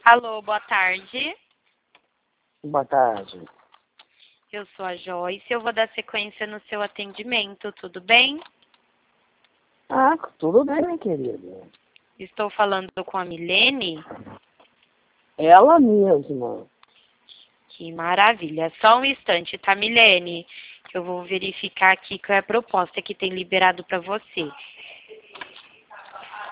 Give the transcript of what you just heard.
Alô, boa tarde. Boa tarde. Eu sou a Joyce, eu vou dar sequência no seu atendimento, tudo bem? Ah, tudo bem, minha querida. Estou falando com a Milene? Ela mesma. Que maravilha. Só um instante, tá, Milene? Que eu vou verificar aqui qual é a proposta que tem liberado para você.